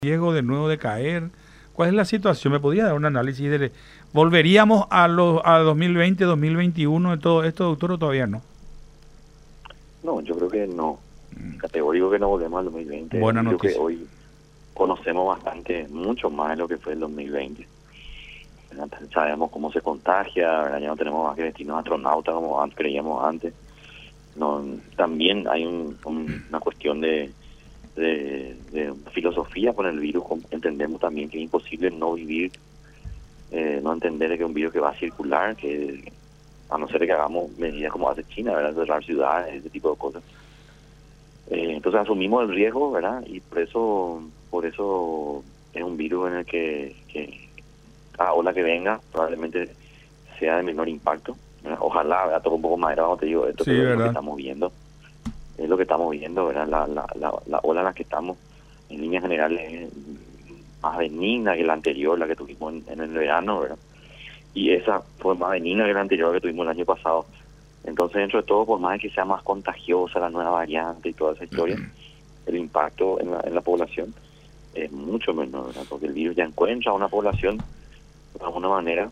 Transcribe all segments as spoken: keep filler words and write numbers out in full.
riesgo de nuevo de caer? ¿Cuál es la situación? ¿Me podría dar un análisis de... ¿Volveríamos a los a dos mil veinte, dos mil veintiuno de todo esto, doctor, o todavía no? No, yo creo que no. Categórico que no volvemos al dos mil veinte. Buena Creo que noticia. hoy conocemos bastante, mucho más de lo que fue el dos mil veinte. Sabemos cómo se contagia, ¿verdad? Ya no tenemos más que destinos astronautas como antes, creíamos antes. No, también hay un, un, una cuestión de, de, de filosofía con el virus. Entendemos también que es imposible no vivir, eh, no entender que es un virus que va a circular, que a no ser que hagamos medidas como hace China, ¿verdad? Cerrar ciudades, ese tipo de cosas. Eh, entonces asumimos el riesgo, ¿verdad? Y por eso, por eso es un virus en el que, que cada ola que venga probablemente sea de menor impacto, ¿verdad? Ojalá, ¿verdad? Toco un poco madera, como te digo, esto Sí, pero es lo ¿verdad? que estamos viendo, es lo que estamos viendo, ¿verdad? La, la, la, la ola en la que estamos, en líneas generales, es más benigna que la anterior, la que tuvimos en, en el verano, ¿verdad? Y esa fue más benigna que la anterior que tuvimos el año pasado. Entonces, dentro de todo, por más que sea más contagiosa la nueva variante y toda esa historia, el impacto en la, en la población es mucho menor, ¿verdad? Porque el virus ya encuentra a una población de alguna manera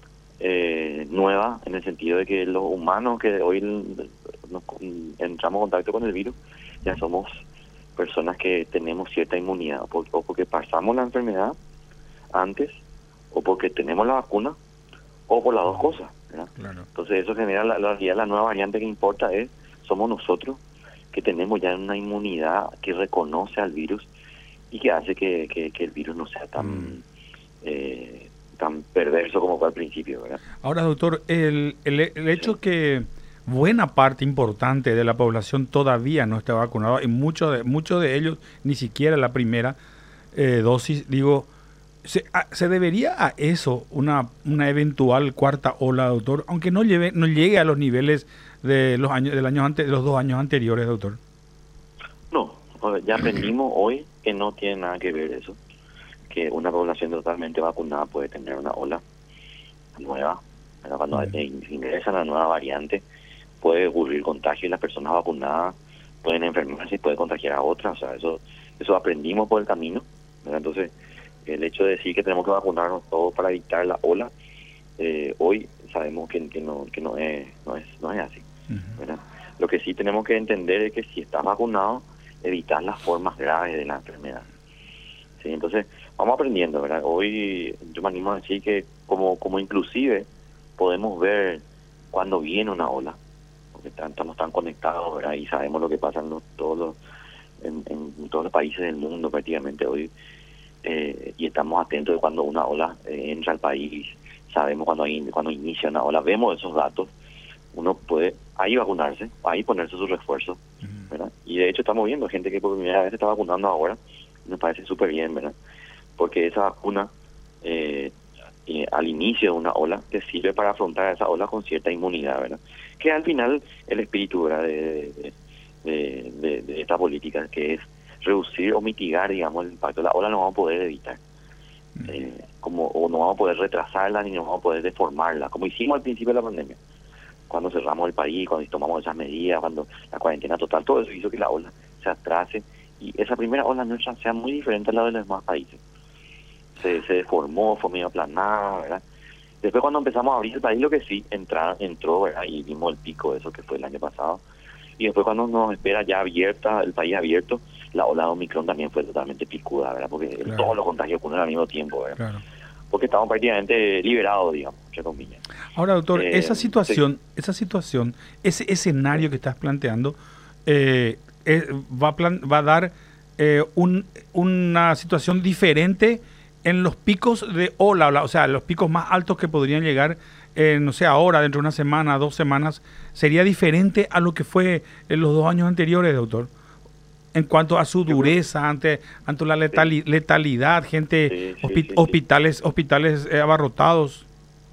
eh, nueva, en el sentido de que los humanos que hoy nos entramos en contacto con el virus ya somos personas que tenemos cierta inmunidad, o, por, o porque pasamos la enfermedad antes, o porque tenemos la vacuna, o por las dos cosas, ¿verdad? Claro. Entonces eso genera la, la, la nueva variante que importa es, somos nosotros que tenemos ya una inmunidad que reconoce al virus y que hace que, que, que el virus no sea tan mm. eh, tan perverso como fue al principio, ¿verdad? Ahora, doctor, el, el, el hecho sí. que buena parte importante de la población todavía no está vacunada y muchos de, muchos de ellos ni siquiera la primera eh, dosis, digo, ¿Se, a, ¿se debería a eso una, una eventual cuarta ola, doctor? Aunque no lleve, no llegue a los niveles de los años del año ante, de los dos años anteriores, doctor. No, ya aprendimos hoy que no tiene nada que ver eso, que una población totalmente vacunada puede tener una ola nueva, ¿verdad? Cuando uh-huh. ingresa la nueva variante puede ocurrir contagio y las personas vacunadas pueden enfermarse y pueden contagiar a otras, o sea, eso eso aprendimos por el camino, ¿verdad? Entonces el hecho de decir que tenemos que vacunarnos todos para evitar la ola, eh, hoy sabemos que, que no que no es no es no es así, uh-huh. ¿verdad? Lo que sí tenemos que entender es que si estás vacunado, evitar las formas graves de la enfermedad. Sí, entonces vamos aprendiendo, ¿verdad? Hoy yo me animo a decir que como como inclusive podemos ver cuando viene una ola, porque estamos tan conectados, ¿verdad? Y sabemos lo que pasa en los, todos los en, en todos los países del mundo prácticamente hoy. Eh, y estamos atentos de cuando una ola eh, entra al país, sabemos cuando hay, cuando inicia una ola, vemos esos datos, uno puede ahí vacunarse, ahí ponerse sus refuerzos, ¿verdad? Y de hecho estamos viendo gente que por primera vez se está vacunando ahora, nos parece súper bien, ¿verdad? Porque esa vacuna eh, eh, al inicio de una ola te sirve para afrontar esa ola con cierta inmunidad, ¿verdad? Que al final el espíritu, ¿verdad? de, de, de, de, de esta política, que es reducir o mitigar, digamos, el impacto de la ola, no vamos a poder evitar, eh, como o no vamos a poder retrasarla ni no vamos a poder deformarla, como hicimos al principio de la pandemia, cuando cerramos el país, cuando tomamos esas medidas, cuando la cuarentena total, todo eso hizo que la ola se atrase y esa primera ola nuestra sea muy diferente a la de los demás países. Se, se deformó, fue medio aplanada, ¿verdad? Después cuando empezamos a abrir el país, lo que sí, entra, entró, ¿verdad? Y vimos el pico de eso que fue el año pasado. Y después cuando nos espera ya abierta, el país abierto, la ola de Omicron también fue totalmente picuda, ¿verdad? Porque claro. todos los contagios ocurren al mismo tiempo, ¿verdad? Claro. Porque estamos prácticamente liberados, digamos, entre comillas. Ahora, doctor, eh, esa situación, sí. esa situación, ese escenario sí. que estás planteando, eh, eh, va, a plan, va a dar eh, un, una situación diferente en los picos de ola, o sea, los picos más altos que podrían llegar, eh, no sé, ahora, dentro de una semana, dos semanas, ¿sería diferente a lo que fue en los dos años anteriores, doctor? En cuanto a su dureza, ante ante la letali, sí. letalidad, gente, sí, sí, hospi- sí, hospitales, sí. hospitales eh, abarrotados.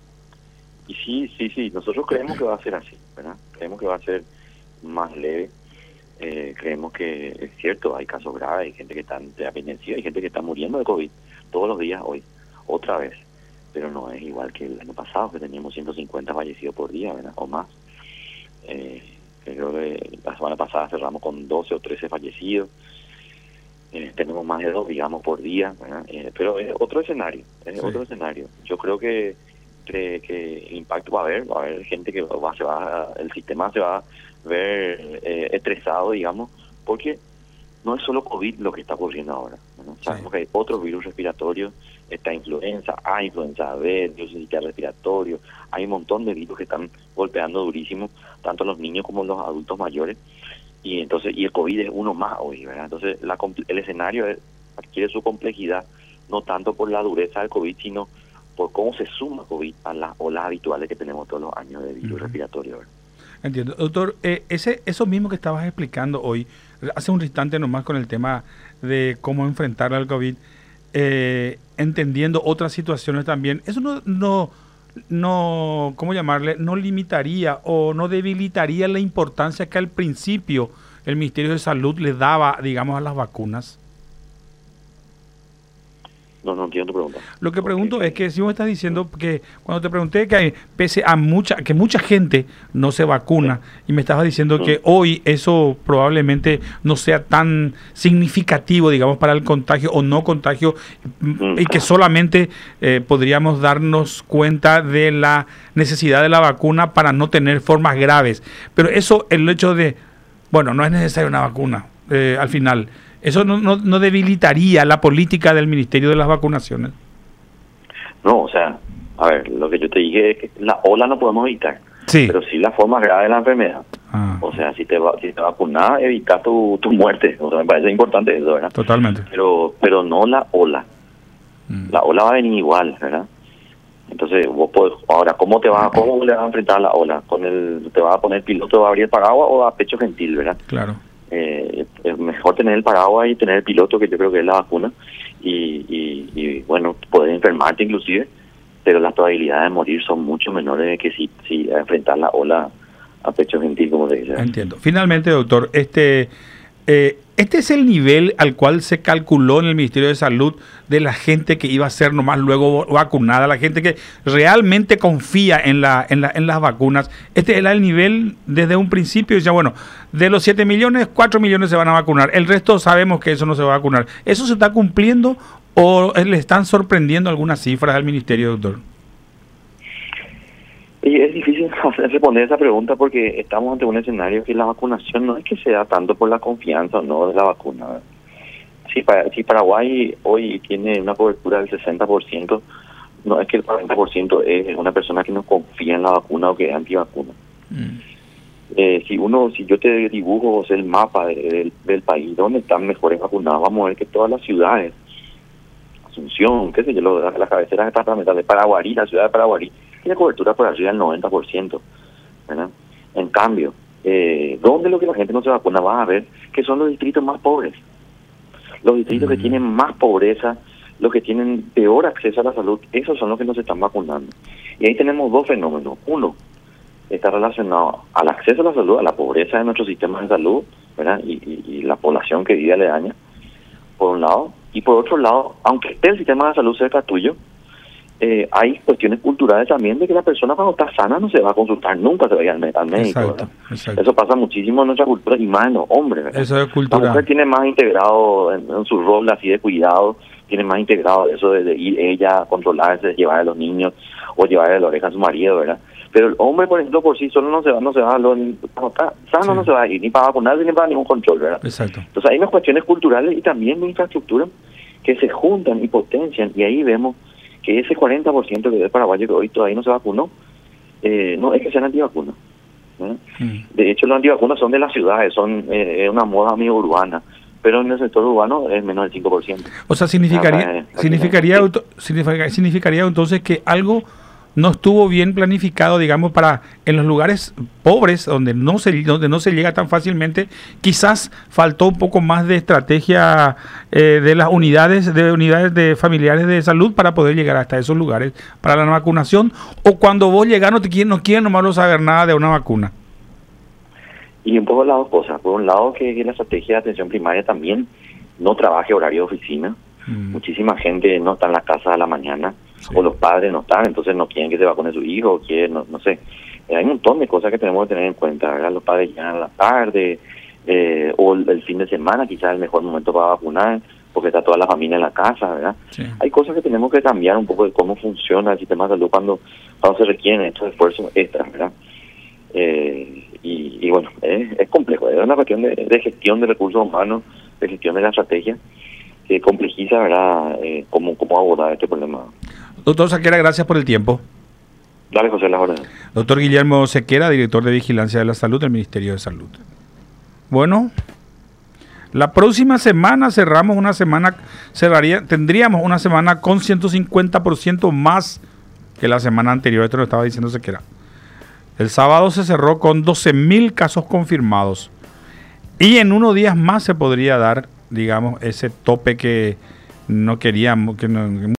Y sí, sí, sí, nosotros creemos que va a ser así, ¿verdad? Creemos que va a ser más leve. Eh, creemos que es cierto, hay casos graves, hay gente que está en terapia intensiva, hay gente que está muriendo de COVID todos los días hoy, otra vez. Pero no es igual que el año pasado, que teníamos ciento cincuenta fallecidos por día, ¿verdad? O más. Eh, creo que la semana pasada cerramos con doce o trece fallecidos. eh, tenemos más de dos, digamos, por día, ¿verdad? Eh, pero es otro escenario, es sí. otro escenario. Yo creo que, que, que el impacto va a haber, va a haber gente que va, se va, el sistema se va a ver eh, estresado, digamos, porque no es solo COVID lo que está ocurriendo ahora, ¿no? Sabemos sí. que hay otros virus respiratorios, está influenza A, influenza B, virus respiratorio, hay un montón de virus que están golpeando durísimo, tanto los niños como los adultos mayores, y entonces y el COVID es uno más hoy, ¿verdad? Entonces la, el escenario es, adquiere su complejidad, no tanto por la dureza del COVID, sino por cómo se suma COVID a las olas habituales que tenemos todos los años de virus uh-huh. respiratorio, ¿verdad? Entiendo. Doctor, eh, ese eso mismo que estabas explicando hoy, hace un instante nomás con el tema de cómo enfrentar al COVID, eh, entendiendo otras situaciones también, eso no, no, no, ¿cómo llamarle? No limitaría o no debilitaría la importancia que al principio el Ministerio de Salud le daba, digamos, a las vacunas. No, no entiendo tu pregunta. Lo que pregunto okay. es que si vos estás diciendo que cuando te pregunté que hay, pese a mucha que mucha gente no se vacuna sí. y me estabas diciendo sí. que hoy eso probablemente no sea tan significativo, digamos, para el contagio o no contagio mm. y que solamente eh, podríamos darnos cuenta de la necesidad de la vacuna para no tener formas graves. Pero eso, el hecho de, bueno, no es necesaria una vacuna eh, al final. ¿Eso no, no, no debilitaría la política del Ministerio de las Vacunaciones? No, o sea, a ver, lo que yo te dije es que la ola no podemos evitar, sí. pero sí la forma grave de la enfermedad. Ah. O sea, si te, va, si te vacunas, evitar tu, tu muerte. O sea, me parece importante eso, ¿verdad? Totalmente. Pero pero no la ola. Mm. La ola va a venir igual, ¿verdad? Entonces, vos podés, ahora, ¿cómo te vas, cómo le vas a enfrentar a la ola? ¿Con el, te vas a poner piloto de Gabriel Pagua o a pecho gentil, verdad? Claro. Eh, es mejor tener el paraguas y tener el piloto, que yo creo que es la vacuna, y, y, y bueno, poder enfermarte inclusive, pero las probabilidades de morir son mucho menores que si, si enfrentar la ola a pecho gentil, como se dice. Entiendo. Finalmente, doctor, este eh, este es el nivel al cual se calculó en el Ministerio de Salud de la gente que iba a ser nomás luego vacunada, la gente que realmente confía en la en, la, en las vacunas. Este era el nivel desde un principio. Ya bueno, de los siete millones, cuatro millones se van a vacunar. El resto sabemos que eso no se va a vacunar. ¿Eso se está cumpliendo o le están sorprendiendo algunas cifras al Ministerio, doctor? Y es difícil responder esa pregunta porque estamos ante un escenario que la vacunación no es que sea tanto por la confianza o no de la vacuna. Si, para, si Paraguay hoy tiene una cobertura del sesenta por ciento, no es que el cuarenta por ciento es una persona que no confía en la vacuna o que es antivacuna. Mm. Eh, si uno, si yo te dibujo o sea, el mapa de, de, del país donde están mejores vacunados, vamos a ver que todas las ciudades, Asunción, qué sé yo, lo, las cabeceras departamentales, Paraguarí, la ciudad de Paraguarí, tiene cobertura por arriba del noventa por ciento, ¿verdad? En cambio, eh, donde lo que la gente no se vacuna, vas a ver que son los distritos más pobres. Los distritos mm. que tienen más pobreza, los que tienen peor acceso a la salud, esos son los que no se están vacunando. Y ahí tenemos dos fenómenos. Uno, está relacionado al acceso a la salud, a la pobreza de nuestro sistema de salud, ¿verdad? Y, y, y la población que vive aledaña, por un lado. Y por otro lado, aunque esté el sistema de salud cerca tuyo, eh, hay cuestiones culturales también de que la persona cuando está sana no se va a consultar, nunca se va a ir al, al médico. Exacto, exacto. Eso pasa muchísimo en nuestra cultura y más en los hombres, ¿verdad? Eso es cultura. La mujer tiene más integrado en, en su rol así de cuidado, tiene más integrado eso de, de ir ella a controlarse, de llevar a los niños o llevarle la oreja a su marido, ¿verdad? Pero el hombre, por ejemplo, por sí solo no se va, no se va a lo, cuando está sano sí. no se va a ir ni para vacunarse ni para ningún control, ¿verdad? Exacto. Entonces hay unas cuestiones culturales y también de infraestructura que se juntan y potencian, y ahí vemos que ese cuarenta por ciento que es paraguayo que hoy todavía no se vacunó, eh, no es que sean antivacunas. ¿eh? Mm. De hecho, los antivacunas son de las ciudades, son eh, una moda medio urbana, pero en el sector urbano es menos del cinco por ciento. O sea, significaría, ah, significaría, sí. significaría, significaría entonces que algo no estuvo bien planificado, digamos, para en los lugares pobres donde no se donde no se llega tan fácilmente. Quizás faltó un poco más de estrategia eh, de las unidades de unidades de familiares de salud para poder llegar hasta esos lugares para la vacunación, o cuando vos llegás no te quieren no quieren nomás no saber nada de una vacuna. Y un poco las dos cosas. Por un lado, que, que la estrategia de atención primaria también no trabaje horario de oficina. Mm. Muchísima gente no está en las casas a la mañana. Sí. O los padres no están, entonces no quieren que se vacune su hijo, quieren, no, no sé. Eh, hay un montón de cosas que tenemos que tener en cuenta, ¿verdad? Los padres llegan a la tarde, eh, o el, el fin de semana quizás es el mejor momento para vacunar, porque está toda la familia en la casa, ¿verdad? Sí. Hay cosas que tenemos que cambiar un poco de cómo funciona el sistema de salud cuando, cuando se requieren estos esfuerzos extras, ¿verdad? Eh, y, y bueno, es, es complejo, es una cuestión de, de gestión de recursos humanos, de gestión de la estrategia, que complejiza, ¿verdad?, eh, cómo, cómo abordar este problema. Doctor Sequera, gracias por el tiempo. Dale, José, la orden. Doctor Guillermo Sequera, director de Vigilancia de la Salud del Ministerio de Salud. Bueno, la próxima semana cerramos una semana, cerraría, tendríamos una semana con ciento cincuenta por ciento más que la semana anterior. Esto lo estaba diciendo Sequera. El sábado se cerró con doce mil casos confirmados. Y en unos días más se podría dar, digamos, ese tope que no queríamos, que no,